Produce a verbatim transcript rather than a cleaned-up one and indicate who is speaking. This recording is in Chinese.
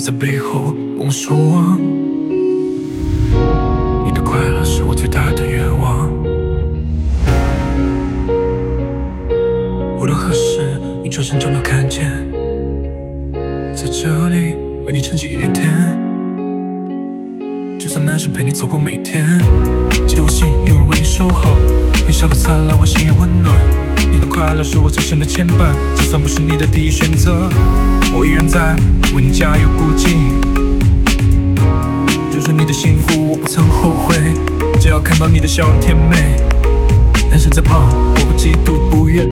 Speaker 1: 在背后跟我说谎。你的快乐是我最大的愿望。无论何时，你转身就能看见，在这里为你撑起一天。就算男生陪你走过每天，记得我心有人为你守候，你笑得灿烂，我心也温暖。你的快乐是我最深的牵绊，就算不是你的第一选择，我依然在为你加油鼓劲。就是你的幸福我不曾后悔，只要看到你的笑容甜美。男生在旁，我不嫉妒不怨。